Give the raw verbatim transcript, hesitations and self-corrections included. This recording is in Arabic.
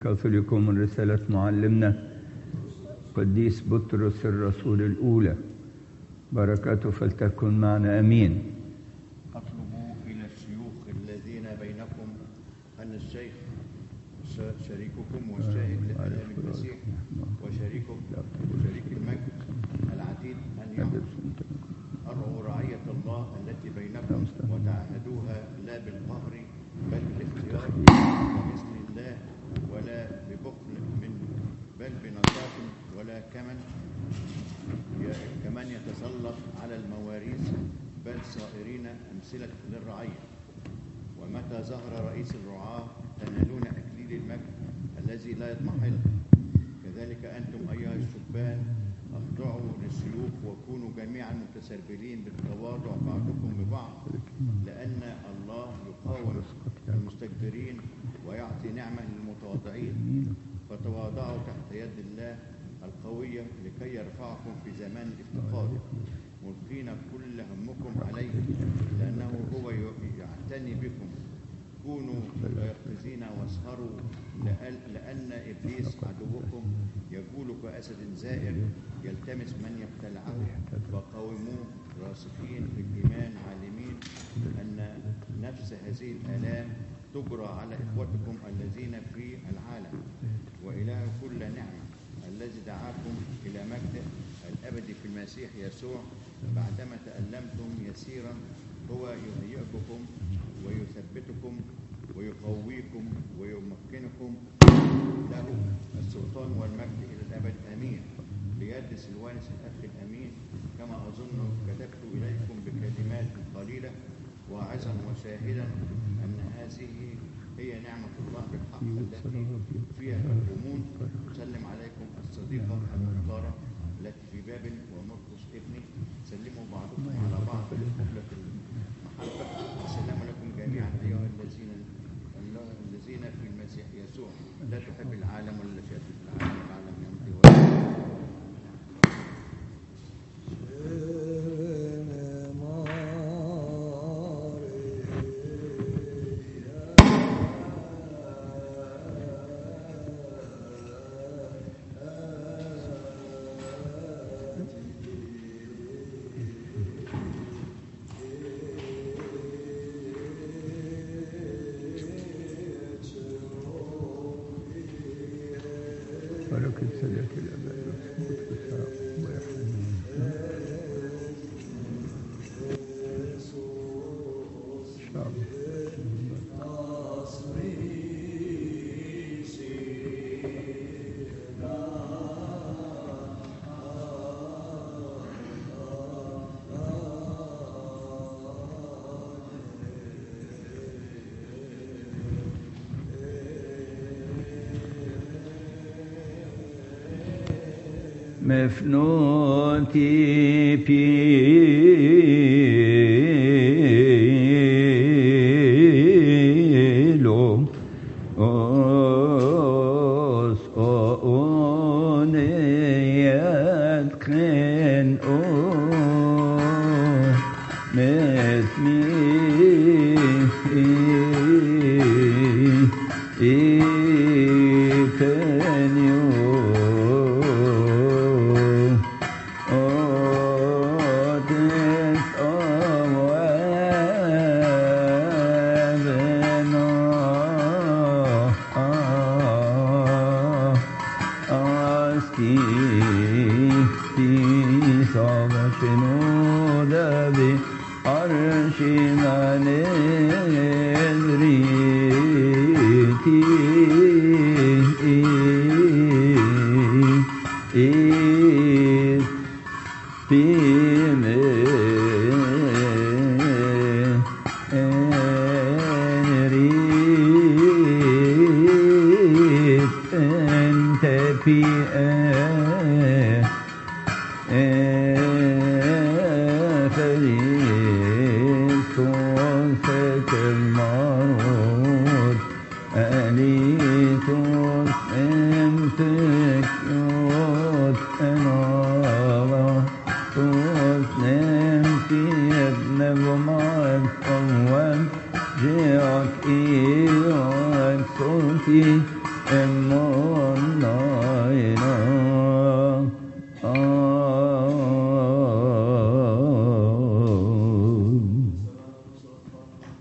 كاثوليكوم من رسالة معلمنا قديس بطرس الرسول الأولى، بركاته فلتكن معنا أمين. أطلب إلى الشيوخ الذين بينكم أن الشيخ شريككم والشاهد لآلام المسيح وشريككم وشريك المجد العديد أن يعرف أرعوا رعية الله التي بينكم وتعهدوها لا بالقهر بل بالاختيار كمثل الله ولا ببخل من بل بنشاط ولا كمن كمن يتسلط على المواريث بل صائرين أمثلة للرعية. ومتى ظهر رئيس الرعاة تنالون أكليل المجد الذي لا يضمحل. كذلك أنتم أيها الشبان اخضعوا للشيوخ وكونوا جميعا متسربلين بالتواضع بعضكم ببعض، لأن الله يقاوم المستكبرين ويعطي نعمة للمتواضعين. فتواضعوا تحت يد الله القوية لكي يرفعكم في زمان الافتقار، ملقين كل همكم عليه لأنه هو يعتني بكم. كونوا متيقظين واسهروا، لأن إبليس عدوكم يجول كأسد زائر يلتمس من يبتلعه، وقاوموه راسخين في الإيمان عالمين أن نفس هذه الآلام تجرى على إخوتكم الذين في العالم. وإله كل نعمة الذي دعاكم إلى مجده الأبدي في المسيح يسوع بعدما تألمتم يسيرا هو يهيئكم ويثبتكم ويقويكم ويمكنكم له السلطان والمجد إلى الأبد آمين. بيد سلوانس الأخ الأمين كما أظن كتبت إليكم بكلمات قليلة واعظا وشاهدا أن هذه هي نعمة الله بالحق التي فيها تقومون. أسلم عليكم الصديقة المختارة التي في بابل ومرقس ابني. سلموا بعضكم على بعض بقبلة المحبة. السلام لكم جميعا أيها الذين الذين في المسيح يسوع. لا تحب العالم ولا شيء في العالم، العالم يمضي ويمضي. بركة سادة الأباء والسموت والسلام ويحملون شعب مفنوتي بيلو أوس أونيات كن أو مثمي إيكنيو جاءك إياك صوتي الله